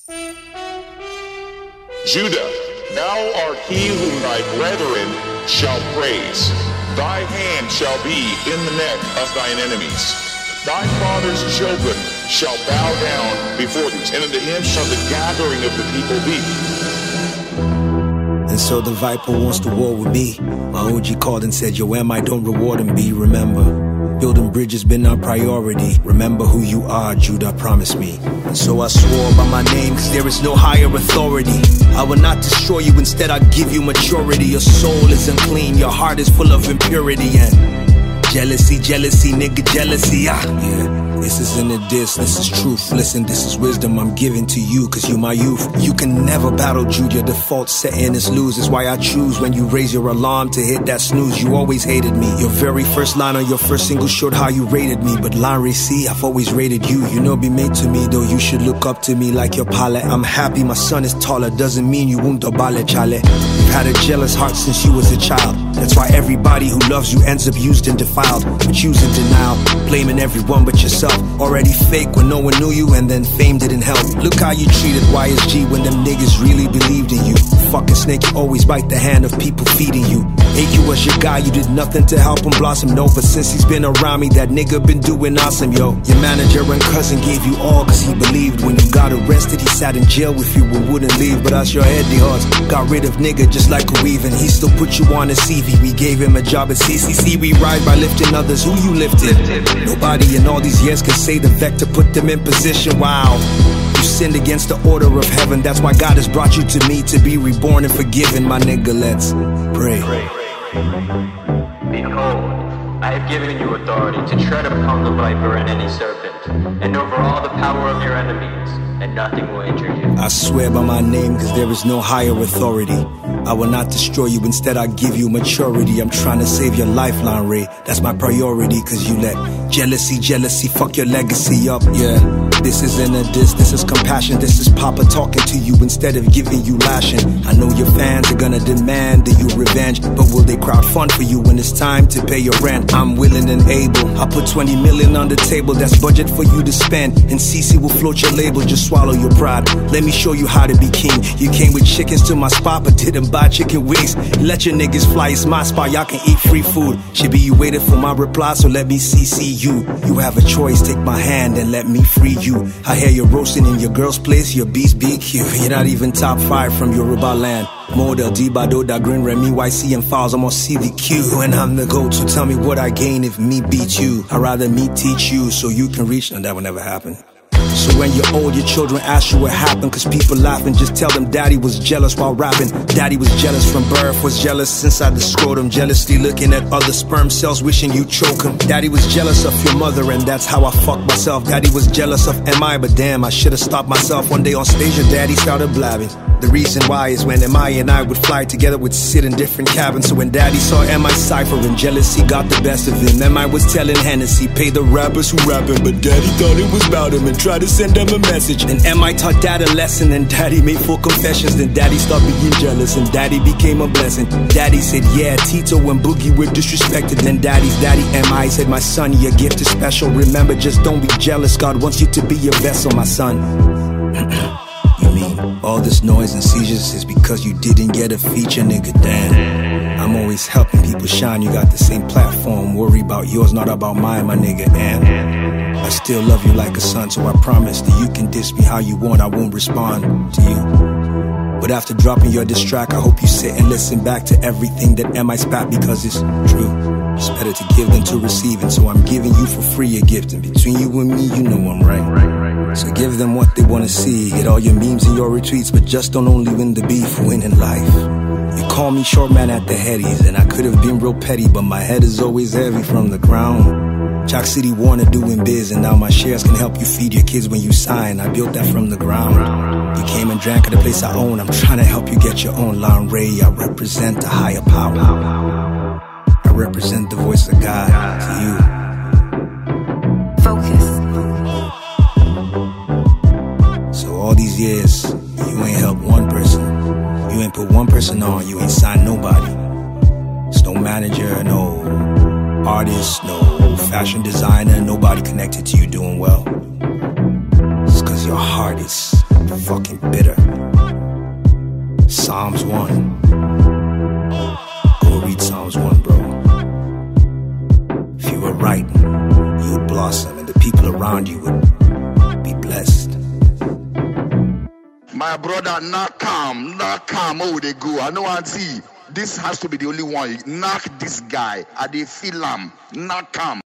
Judah, thou art he whom thy brethren shall praise. Thy hand shall be in the neck of thine enemies. Thy father's children shall bow down before thee, and unto him shall the gathering of the people be. And so the Viper wants to war with me. My OG called and said, yo, I don't reward and be. Remember, building bridges been our priority. Remember who you are, Judah, promise me. And so I swore by my name, cause there is no higher authority. I will not destroy you, instead I'll give you maturity. Your soul is unclean, your heart is full of impurity. And jealousy, nigga, jealousy, yeah. This isn't a diss, this is truth. Listen, this is wisdom I'm giving to you, cause you my youth. You can never battle Jude, your default setting is lose. That's why I choose when you raise your alarm to hit that snooze. You always hated me. Your very first line on your first single showed how you rated me. But Larry, see, I've always rated you. You know, be made to me, though you should look up to me like your pilot. I'm happy my son is taller, doesn't mean you won't dobale, chale. You've had a jealous heart since you was a child. That's why everybody who loves you ends up used and defiled. But you in denial, blaming everyone but yourself. Already fake when no one knew you, and then fame didn't help. Look how you treated YSG when them niggas really believed in you. Fucking snake, you always bite the hand of people feeding you. AQ was your guy, you did nothing to help him blossom, no. But since he's been around me, that nigga been doing awesome, yo. Your manager and cousin gave you all cause he believed. When you got arrested, he sat in jail with you and wouldn't leave. But us, your head, the odds got rid of nigga just like a weave. And he still put you on his CV. We gave him a job at CCC. We rise by lifting others. Who you lifted? Nobody in all these years can say the vector put them in position. Wow, you sinned against the order of heaven. That's why God has brought you to me to be reborn and forgiven. My nigga, let's pray. Behold, I have given you authority to tread upon the viper and any serpent, and over all the power of your enemies, and nothing will injure you. I swear by my name, cause there is no higher authority. I will not destroy you, instead I give you maturity. I'm trying to save your lifeline, Ray. That's my priority, cause you let jealousy fuck your legacy up, yeah. This isn't a diss, this is compassion. This is Papa talking to you instead of giving you lashing. I know your fans are gonna demand that you revenge, but will they crowd fund for you when it's time to pay your rent? I'm willing and able. I put 20 million on the table, that's budget for you to spend. And CC will float your label, just swallow your pride. Let me show you how to be king. You came with chickens to my spot, but didn't buy chicken wings. Let your niggas fly, it's my spot, y'all can eat free food. Should be you waited for my reply, so let me CC you. You have a choice, take my hand and let me free you. I hear you're roasting in your girl's place, your beast BQ. You're not even top 5 from Yoruba land. Model, Dibado, Dagrin, Remy, YC, and Files, I'm on CVQ. And I'm the GOAT, so tell me what I gain if me beat you. I'd rather me teach you so you can reach. No, that will never happen. So when you're old, your children ask you what happened, cause people laughing, just tell them daddy was jealous while rapping. Daddy was jealous from birth, was jealous inside the scrotum, jealously looking at other sperm cells, wishing you choke him. Daddy was jealous of your mother, and that's how I fucked myself. Daddy was jealous of MI, but damn, I should've stopped myself. One day on stage, your daddy started blabbing. The reason why is when MI and I would fly together, would sit in different cabins. So when daddy saw MI ciphering, jealousy got the best of him. MI was telling Hennessy, pay the rappers who rapping, but daddy thought it was about him and tried to send them a message. Then MI taught dad a lesson, and daddy made full confessions. Then daddy started being jealous, and daddy became a blessing. Daddy said, yeah, Tito and Boogie were disrespected. Then daddy's daddy MI said, my son, your gift is special. Remember, just don't be jealous. God wants you to be your vessel, my son. You mean all this noise and seizures is because you didn't get a feature, nigga? Damn. I'm always helping people shine. You got the same platform. Worry about yours, not about mine, my nigga. And I still love you like a son, so I promise that you can diss me how you want. I won't respond to you. But after dropping your diss track, I hope you sit and listen back to everything that MI spat, because it's true. It's better to give than to receive, and so I'm giving you for free a gift. And between you and me, you know I'm right. So give them what they wanna see. Get all your memes and your retweets, but just don't only win the beef, win in life. You call me short man at the headies, and I could've been real petty, but my head is always heavy from the ground. Chalk City Warner doing biz, and now my shares can help you feed your kids when you sign. I built that from the ground. You came and drank at the place I own. I'm trying to help you get your own Lon Ray. I represent a higher power. I represent the voice of God to you. Focus. So all these years, you ain't helped one person. You ain't put one person on. You ain't signed nobody. There's no manager, no artist, no fashion designer, nobody connected to you doing well. It's cause your heart is fucking bitter. Psalms 1. Go read Psalms 1, bro. If you were right, you would blossom and the people around you would be blessed. My brother, knock calm, how they go. I know I see. This has to be the only one. Knock this guy. I dey feel him. Knock calm.